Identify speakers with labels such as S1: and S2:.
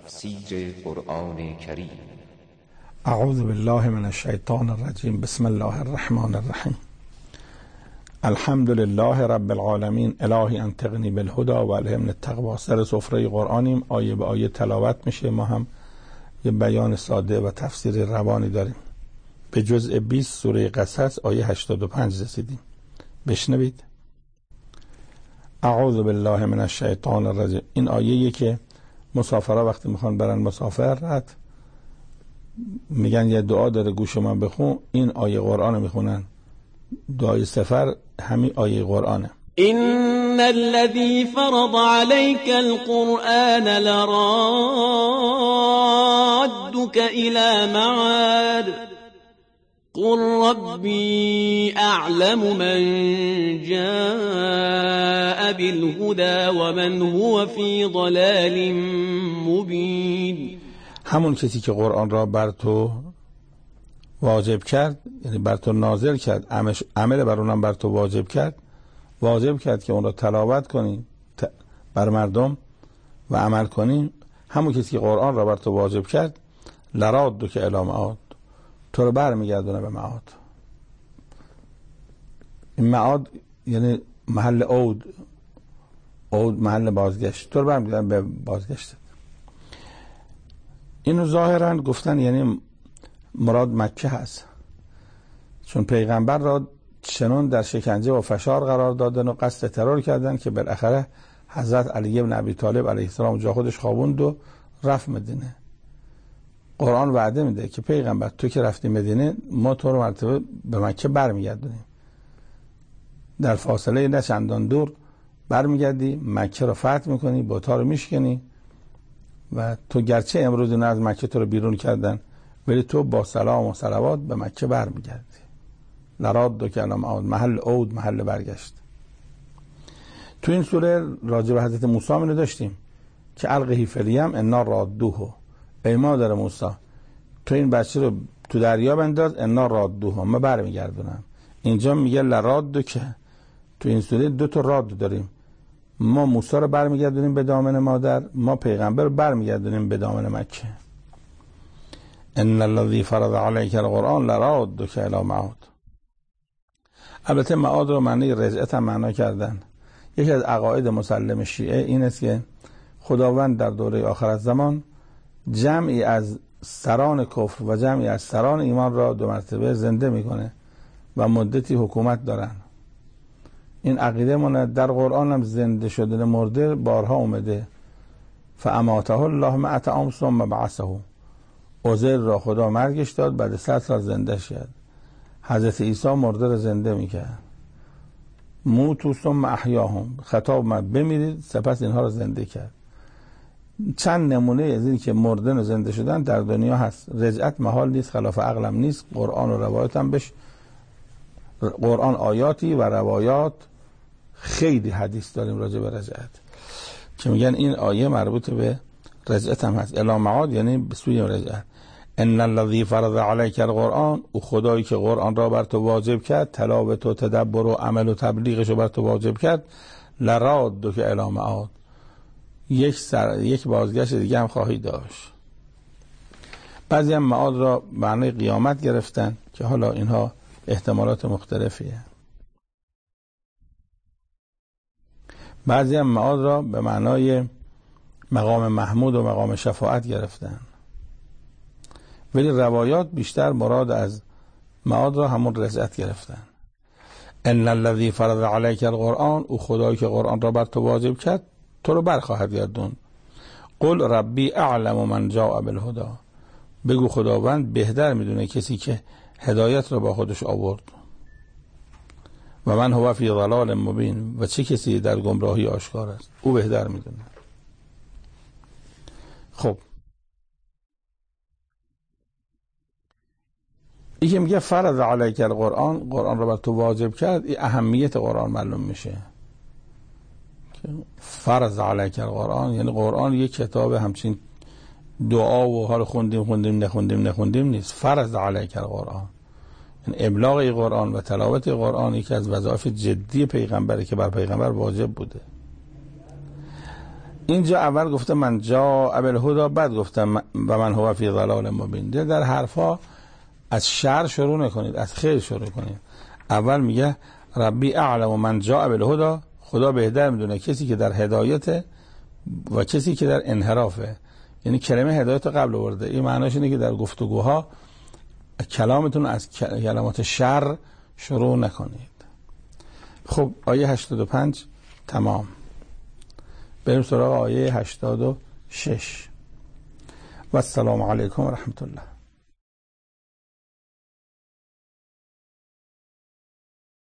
S1: تفسیر قرآن کریم.
S2: اعوذ بالله من الشیطان الرجیم. بسم الله الرحمن الرحیم. الحمد لله رب العالمین. الهی انطقنی بالهدى و الهمنی التقوی. سر سفره قرآنیم، آیه به آیه تلاوت میشه. ما هم یه بیان ساده و تفسیر روانی داریم. به جزء 20 سوره قصص آیه 85 رسیدیم. بشنوید. اعوذ بالله من الشیطان الرجیم. این آیه‌ای که مسافرها وقتی میخوان برن مسافرت میگن یه دعا داره گوش من بخون، این آیه قرآن میخونن. دعای سفر همین آیه قرآنه.
S3: إن الذي فرض عليك القرآن لرادك إلى معاد قل ربي أعلم من جاء بالهدى ومن هو في ضلال مبين.
S2: همون کسی که قرآن را بر تو واجب کرد، یعنی بر تو نازل کرد، عمل بر اونم بر تو واجب کرد که اون را تلاوت کنی بر مردم و عمل کنی. همون کسی که قرآن را بر تو واجب کرد لرادک الی معاد، تو رو برمیگردونه به معاد. این معاد یعنی محل عود محل بازگشت، تو رو برمیگردونه به بازگشت. اینو ظاهرا گفتن یعنی مراد مکه هست، چون پیغمبر را چنان در شکنجه و فشار قرار دادن و قصد ترور کردن که بالاخره حضرت علی بن ابی طالب علیه السلام جا خودش خوابوند و رفت مدینه. قرآن وعده میده که پیغمبر تو که رفتی مدینه ما تو رو مرتبه به مکه برمیگردونیم، در فاصله نه چندان دور برمیگردی، مکه رو فتح میکنی، بت‌ها رو میشکنی و تو گرچه امروز نه از مکه تو رو بیرون کردن ولی تو با سلام و صلوات به مکه برمیگردی. لرادک الی معاد، محل عود، محل برگشت. تو این سوره راجع به حضرت موسی اینو داشتیم که القیه فی الیم انا رادوه، ای مادر موسی تو این بچه رو تو دریا بنداز، انا رادوه، ما برمیگردونم. اینجا میگه لرادک. تو این سوره دو تا راد داریم، ما موسی رو برمیگردونیم به دامن مادر، ما پیغمبر رو برمیگردونیم به دامن مکه. ان الذی فرض علیک القرآن لرادک الی معاد. البته معاد رو معنی رجعت هم معنا کردن. یکی از عقاید مسلم شیعه این است که خداوند در دوره آخر الزمان جمعی از سران کفر و جمعی از سران ایمان را دو مرتبه زنده میکنه و مدتی حکومت دارن. این عقیده من در قرآن هم زنده شدن مرده بارها اومده. فاماته الله 100 عام ثم بعثه. عزیر را خدا مرگش داد، بعد 100 سال زنده شد. حضرت عیسی مرده را زنده میکرد. موتوا ثم احیاهم، خطاب من بمیرید سپس اینها را زنده کرد. چند نمونه از این که مردن و زنده شدن در دنیا هست. رجعت محال نیست، خلاف عقلم نیست. قرآن و روایات هم بهش، قرآن آیاتی و روایات خیلی حدیث داریم راجع به رجعت که میگن این آیه مربوط به رجعت هم هست. الی معاد یعنی به سوی رجعت. ان الذی فرض علیک القرآن، او خدایی که قرآن را بر تو واجب کرد، تلاوت و تدبر و عمل و تبلیغش رو بر تو واجب کرد، لرادک الی معاد، یک بازگشت دیگه هم خواهی داشت. بعضی هم معاد را معنی قیامت گرفتن که حالا اینها احتمالات مختلفیه. بعضی هم معاد را به معنای مقام محمود و مقام شفاعت گرفتن، ولی روایات بیشتر مراد از معاد را همون رجعت گرفتن. ان الذی فرض علیک القرآن، او خدایی که قرآن را بر تو واجب کرد تو رو برخواهد گردون. قل ربی اعلم من جاء بالهدى، بگو خداوند بهتر میدونه کسی که هدایت رو با خودش آورد. و من هو فی ضلال مبین، و چه کسی در گمراهی آشکار است، او بهتر میدونه. خب این که میگه فرض علیک القرآن، قرآن رو بر تو واجب کرد، این اهمیت قرآن معلوم میشه. فرض علیک القرآن یعنی قرآن یک کتاب همچین دعا و حال خوندیم نخوندیم نیست. فرض علیک القرآن یعنی ابلاغ قرآن و تلاوت قرآن یکی از وظایف جدی پیغمبره که بر پیغمبر واجب بوده. اینجا اول گفته من جاء بالهدی، بعد گفتم و من هو فی ضلال مبین. در حرفا از شر شروع نکنید، از خیر شروع کنید. اول میگه ربی اعلم من جاء بالهدی، خدا بهتر میدونه کسی که در هدایت و کسی که در انحرافه. یعنی کلمه هدایت قبل آورده. این معناش اینه که در گفتگوها کلامتون از کلمات شر شروع نکنید. خب آیه 85 تمام. بریم سراغ آیه 86. و السلام علیکم و رحمت الله.